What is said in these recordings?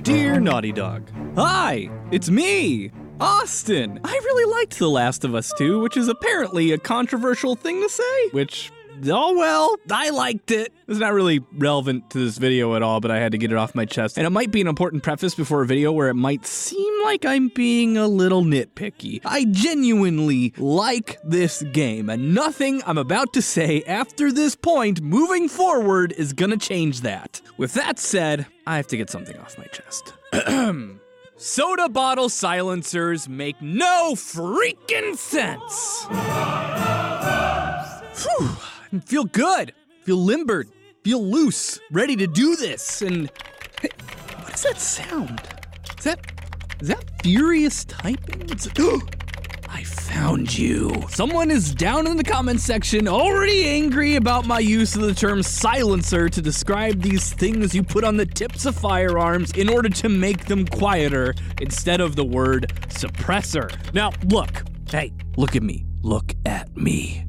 Dear Naughty Dog, hi, it's me, Austin. I really liked The Last of Us 2, which is apparently a controversial thing to say, which, oh well, I liked it. It's not really relevant to this video at all, but I had to get it off my chest. And it might be an important preface before a video where it might seem like I'm being a little nitpicky. I genuinely like this game, and nothing I'm about to say after this point moving forward is gonna change that. With that said, I have to get something off my chest. Soda bottle silencers make no freaking sense. Whew. I feel good, feel limbered, feel loose, ready to do this. And hey, what is that sound? Is that furious typing? I found you. Someone is down in the comments section already angry about my use of the term silencer to describe these things you put on the tips of firearms in order to make them quieter instead of the word suppressor. Now, look. Hey, look at me. Look at me.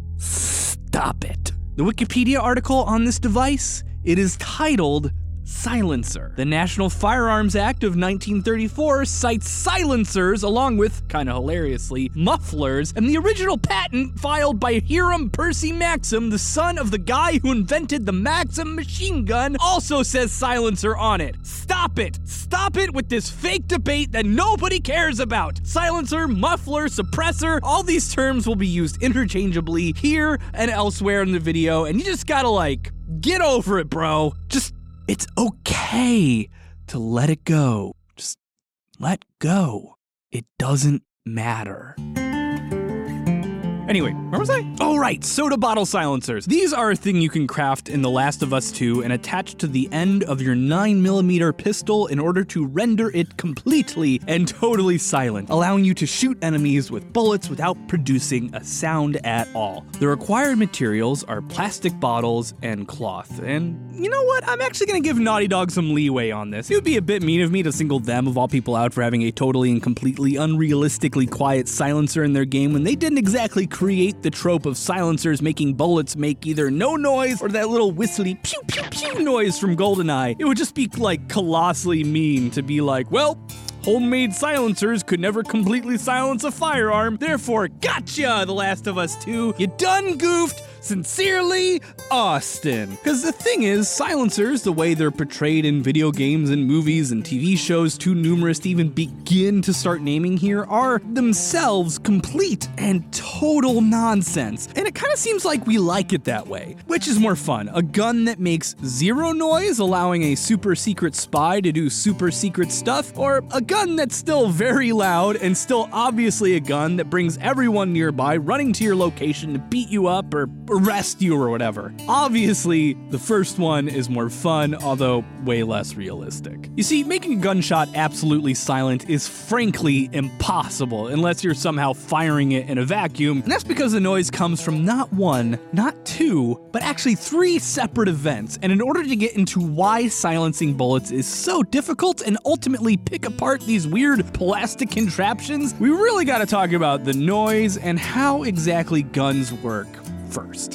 Stop it. The Wikipedia article on this device, it is titled Silencer. The National Firearms Act of 1934 cites silencers along with, kinda hilariously, mufflers, and the original patent filed by Hiram Percy Maxim, the son of the guy who invented the Maxim machine gun, also says silencer on it. Stop it! Stop it with this fake debate that nobody cares about! Silencer, muffler, suppressor, all these terms will be used interchangeably here and elsewhere in the video, and you just gotta get over it, bro. It's okay to let it go. Just let go. It doesn't matter. Anyway, where was I? Oh right, soda bottle silencers. These are a thing you can craft in The Last of Us 2 and attach to the end of your 9mm pistol in order to render it completely and totally silent, allowing you to shoot enemies with bullets without producing a sound at all. The required materials are plastic bottles and cloth, and you know what? I'm actually gonna give Naughty Dog some leeway on this. It would be a bit mean of me to single them, of all people, out for having a totally and completely unrealistically quiet silencer in their game when they didn't exactly create the trope of silencers making bullets make either no noise or that little whistly pew pew pew noise from GoldenEye. It would just be colossally mean to be well, homemade silencers could never completely silence a firearm, therefore gotcha, The Last of Us 2, you done goofed. Sincerely, Austin. Because the thing is, silencers, the way they're portrayed in video games and movies and TV shows too numerous to even begin to start naming here, are themselves complete and total nonsense. And it kind of seems like we like it that way. Which is more fun? A gun that makes zero noise, allowing a super secret spy to do super secret stuff? Or a gun that's still very loud and still obviously a gun that brings everyone nearby running to your location to beat you up or arrest you or whatever? Obviously, the first one is more fun, although way less realistic. You see, making a gunshot absolutely silent is frankly impossible unless you're somehow firing it in a vacuum, and that's because the noise comes from not one, not two, but actually 3 separate events. And in order to get into why silencing bullets is so difficult and ultimately pick apart these weird plastic contraptions, we really gotta talk about the noise and how exactly guns work first.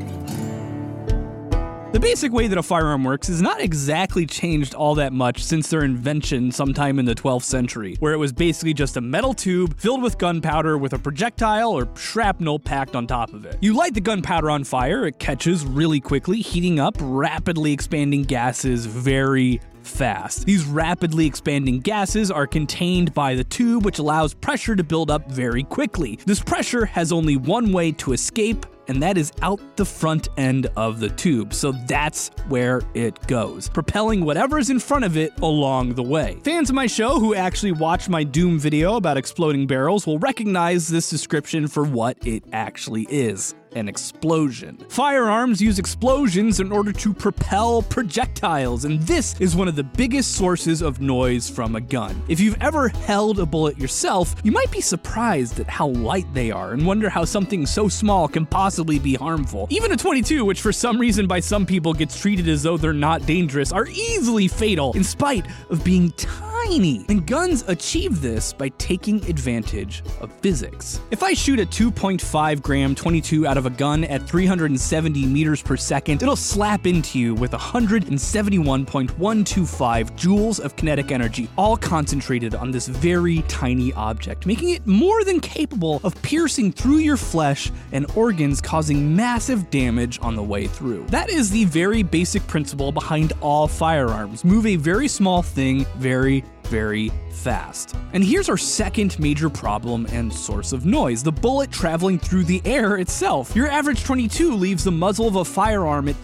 The basic way that a firearm works is not exactly changed all that much since their invention sometime in the 12th century, where it was basically just a metal tube filled with gunpowder with a projectile or shrapnel packed on top of it. You light the gunpowder on fire, it catches really quickly, heating up rapidly expanding gases very fast. These rapidly expanding gases are contained by the tube, which allows pressure to build up very quickly. This pressure has only one way to escape, and that is out the front end of the tube, so that's where it goes, propelling whatever's in front of it along the way. Fans of my show who actually watched my Doom video about exploding barrels will recognize this description for what it actually is. An explosion. Firearms use explosions in order to propel projectiles, and this is one of the biggest sources of noise from a gun. If you've ever held a bullet yourself, you might be surprised at how light they are and wonder how something so small can possibly be harmful. Even a .22, which for some reason by some people gets treated as though they're not dangerous, are easily fatal in spite of being tiny tiny. And guns achieve this by taking advantage of physics. If I shoot a 2.5 gram 22 out of a gun at 370 meters per second, it'll slap into you with 171.125 joules of kinetic energy, all concentrated on this very tiny object, making it more than capable of piercing through your flesh and organs, causing massive damage on the way through. That is the very basic principle behind all firearms. Move a very small thing very fast. And here's our second major problem and source of noise: the bullet traveling through the air itself. Your average 22 leaves the muzzle of a firearm at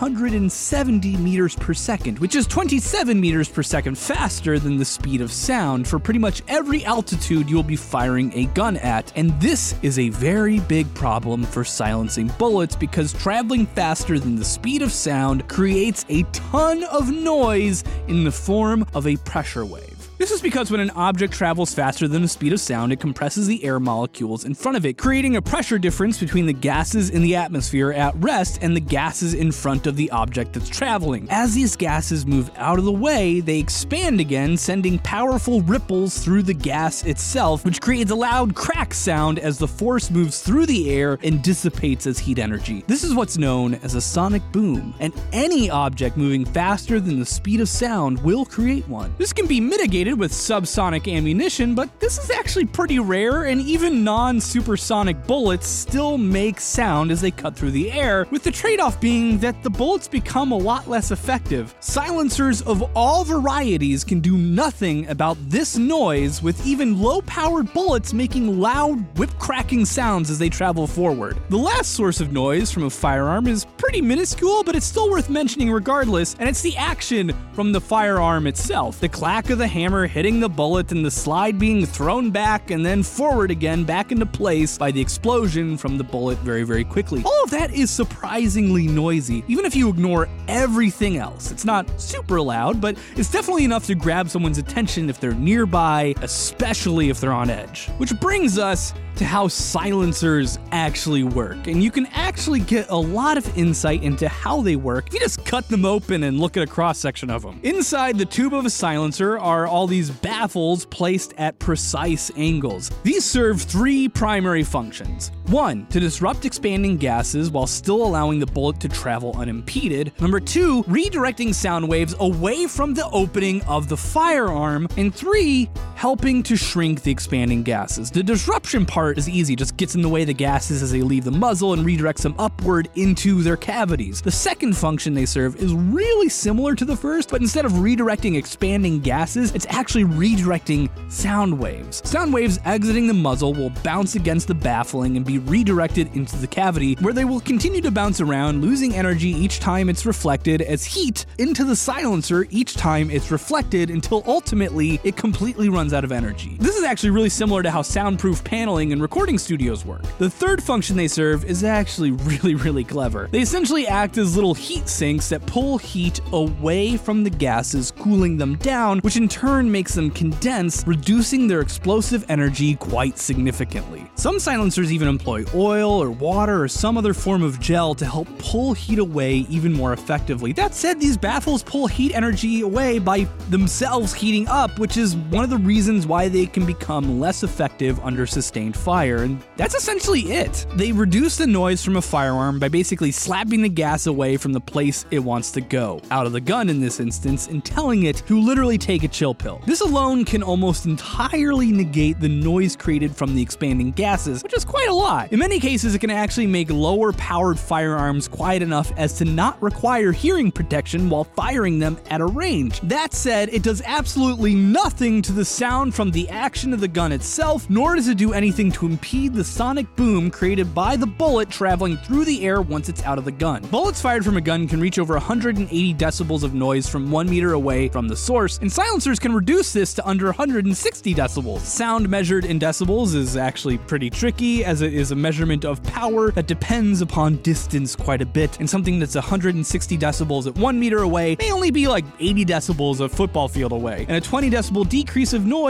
370 meters per second, which is 27 meters per second faster than the speed of sound for pretty much every altitude you'll be firing a gun at. And this is a very big problem for silencing bullets, because traveling faster than the speed of sound creates a ton of noise in the form of a pressure wave. This is because when an object travels faster than the speed of sound, it compresses the air molecules in front of it, creating a pressure difference between the gases in the atmosphere at rest and the gases in front of the object that's traveling. As these gases move out of the way, they expand again, sending powerful ripples through the gas itself, which creates a loud crack sound as the force moves through the air and dissipates as heat energy. This is what's known as a sonic boom, and any object moving faster than the speed of sound will create one. This can be mitigated with subsonic ammunition, but this is actually pretty rare, and even non-supersonic bullets still make sound as they cut through the air, with the trade-off being that the bullets become a lot less effective. Silencers of all varieties can do nothing about this noise, with even low-powered bullets making loud, whip-cracking sounds as they travel forward. The last source of noise from a firearm is pretty minuscule, but it's still worth mentioning regardless, and it's the action from the firearm itself. The clack of the hammer hitting the bullet and the slide being thrown back and then forward again back into place by the explosion from the bullet very quickly. All of that is surprisingly noisy, even if you ignore everything else. It's not super loud, but it's definitely enough to grab someone's attention if they're nearby, especially if they're on edge. Which brings us to how silencers actually work, and you can actually get a lot of insight into how they work if you just cut them open and look at a cross-section of them. Inside the tube of a silencer are all these baffles placed at precise angles. These serve three primary functions. 1. To disrupt expanding gases while still allowing the bullet to travel unimpeded. 2. Redirecting sound waves away from the opening of the firearm. And 3. Helping to shrink the expanding gases. The disruption part is easy, just gets in the way of the gases as they leave the muzzle and redirects them upward into their cavities. The second function they serve is really similar to the first, but instead of redirecting expanding gases, it's actually redirecting sound waves. Sound waves exiting the muzzle will bounce against the baffling and be redirected into the cavity, where they will continue to bounce around, losing energy each time it's reflected as heat into the silencer each time it's reflected, until ultimately it completely runs out of energy. This is actually really similar to how soundproof paneling in recording studios work. The third function they serve is actually really clever. They essentially act as little heat sinks that pull heat away from the gases, cooling them down, which in turn makes them condense, reducing their explosive energy quite significantly. Some silencers even employ oil or water or some other form of gel to help pull heat away even more effectively. That said, these baffles pull heat energy away by themselves heating up, which is one of the reasons why they can become less effective under sustained fire, and that's essentially it. They reduce the noise from a firearm by basically slapping the gas away from the place it wants to go, out of the gun in this instance, and telling it to literally take a chill pill. This alone can almost entirely negate the noise created from the expanding gases, which is quite a lot. In many cases, it can actually make lower powered firearms quiet enough as to not require hearing protection while firing them at a range. That said, it does absolutely nothing to the sound from the action of the gun itself, nor does it do anything to impede the sonic boom created by the bullet traveling through the air once it's out of the gun. Bullets fired from a gun can reach over 180 decibels of noise from 1 meter away from the source, and silencers can reduce this to under 160 decibels. Sound measured in decibels is actually pretty tricky, as it is a measurement of power that depends upon distance quite a bit, and something that's 160 decibels at 1 meter away may only be like 80 decibels a football field away, and a 20 decibel decrease of noise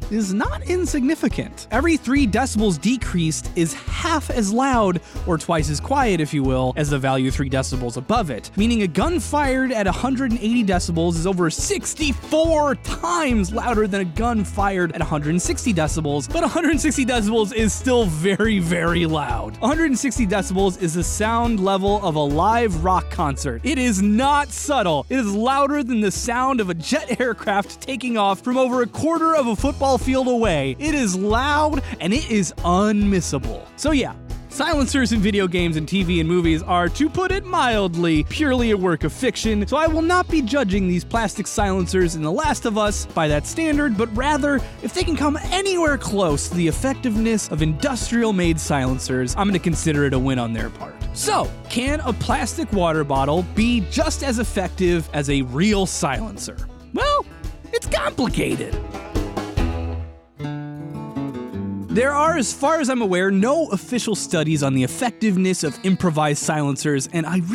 is not insignificant. Every 3 decibels decreased is half as loud, or twice as quiet if you will, as the value 3 decibels above it, meaning a gun fired at 180 decibels is over 64 times louder than a gun fired at 160 decibels, but 160 decibels is still very, very loud. 160 decibels is the sound level of a live rock concert. It is not subtle. It is louder than the sound of a jet aircraft taking off from over a quarter of a football field away. It is loud and it is unmissable. So yeah, silencers in video games and TV and movies are, to put it mildly, purely a work of fiction, so I will not be judging these plastic silencers in The Last of Us by that standard, but rather, if they can come anywhere close to the effectiveness of industrial-made silencers, I'm going to consider it a win on their part. So, can a plastic water bottle be just as effective as a real silencer? Well, it's complicated. There are, as far as I'm aware, no official studies on the effectiveness of improvised silencers, and I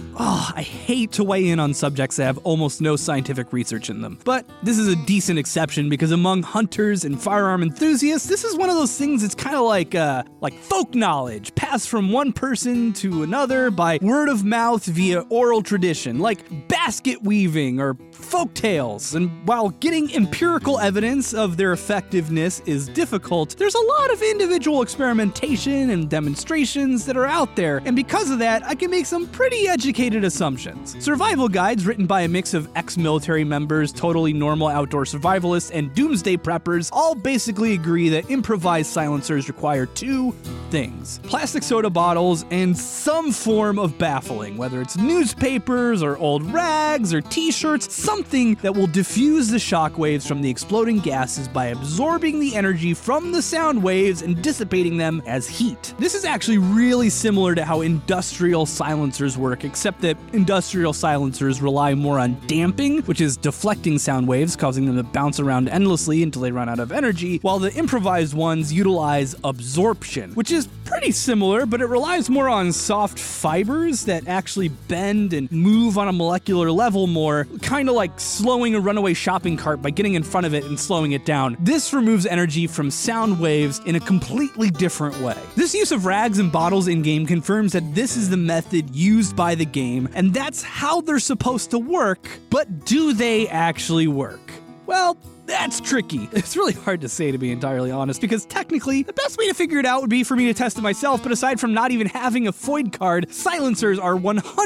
hate to weigh in on subjects that have almost no scientific research in them. But this is a decent exception because among hunters and firearm enthusiasts, this is one of those things that's kind of like folk knowledge, passed from one person to another by word of mouth via oral tradition, like basket weaving or folk tales. And while getting empirical evidence of their effectiveness is difficult, there's a lot of individual experimentation and demonstrations that are out there, and because of that, I can make some pretty educated assumptions. Survival guides written by a mix of ex-military members, totally normal outdoor survivalists, and doomsday preppers all basically agree that improvised silencers require 2 things: plastic soda bottles and some form of baffling, whether it's newspapers or old rags or t-shirts, something that will diffuse the shockwaves from the exploding gases by absorbing the energy from the sound waves and dissipating them as heat. This is actually really similar to how industrial silencers work, except that industrial silencers rely more on damping, which is deflecting sound waves, causing them to bounce around endlessly until they run out of energy, while the improvised ones utilize absorption, which is pretty similar, but it relies more on soft fibers that actually bend and move on a molecular level more, kind of like slowing a runaway shopping cart by getting in front of it and slowing it down. This removes energy from sound waves in a completely different way. This use of rags and bottles in-game confirms that this is the method used by the game, and that's how they're supposed to work, but do they actually work? Well, that's tricky. It's really hard to say, to be entirely honest, because technically, the best way to figure it out would be for me to test it myself, but aside from not even having a FOID card, silencers are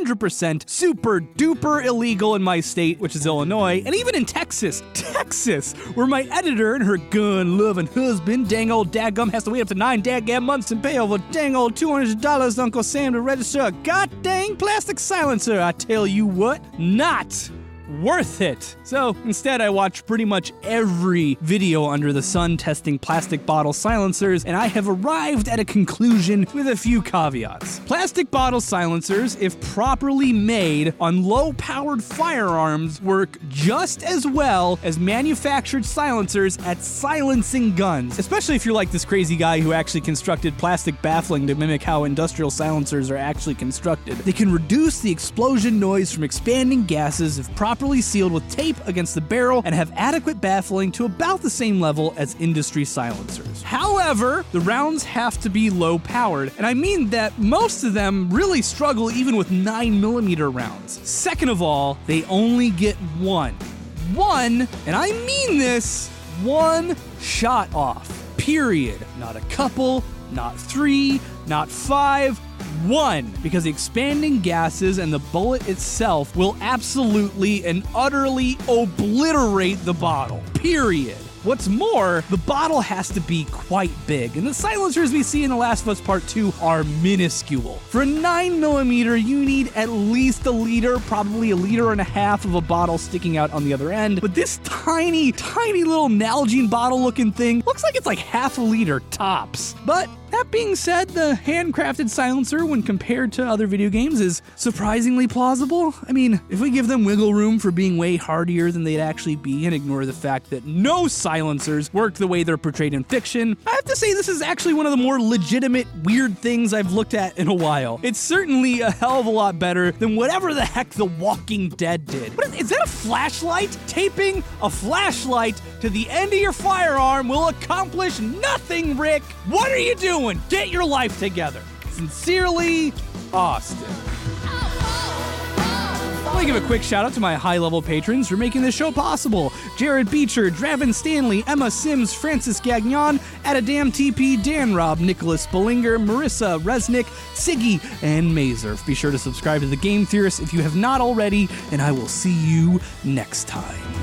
100% super duper illegal in my state, which is Illinois, and even in Texas, where my editor and her gun-loving husband, dang old dadgum, has to wait up to 9 daggum months and pay over dang old $200 to Uncle Sam to register a god-dang plastic silencer. I tell you what, not worth it. So instead, I watched pretty much every video under the sun testing plastic bottle silencers, and I have arrived at a conclusion with a few caveats. Plastic bottle silencers, if properly made on low-powered firearms, work just as well as manufactured silencers at silencing guns, especially if you're like this crazy guy who actually constructed plastic baffling to mimic how industrial silencers are actually constructed. They can reduce the explosion noise from expanding gases if properly sealed with tape against the barrel and have adequate baffling to about the same level as industry silencers. However, the rounds have to be low powered, and I mean that most of them really struggle even with 9mm rounds. Second of all, they only get one, and I mean this, one shot off, period. Not a couple, not 3, not 5, 1, because the expanding gases and the bullet itself will absolutely and utterly obliterate the bottle, period. What's more, the bottle has to be quite big, and the silencers we see in The Last of Us Part 2 are minuscule. For a 9mm, you need at least a liter, probably 1.5 liters of a bottle sticking out on the other end, but this tiny little Nalgene bottle looking thing looks like it's like 0.5 liter tops. But That being said, the handcrafted silencer, when compared to other video games, is surprisingly plausible. I mean, if we give them wiggle room for being way hardier than they'd actually be and ignore the fact that no silencers work the way they're portrayed in fiction, I have to say this is actually one of the more legitimate, weird things I've looked at in a while. It's certainly a hell of a lot better than whatever the heck The Walking Dead did. Is that a flashlight? Taping a flashlight to the end of your firearm will accomplish nothing, Rick! What are you doing? Get your life together. Sincerely, Austin. I want to give a quick shout out to my high-level patrons for making this show possible. Jared Beecher, Draven Stanley, Emma Sims, Francis Gagnon, Adadam TP, Dan Robb, Nicholas Bollinger, Marissa Resnick, Siggy, and Mazer. Be sure to subscribe to The Game Theorist if you have not already, and I will see you next time.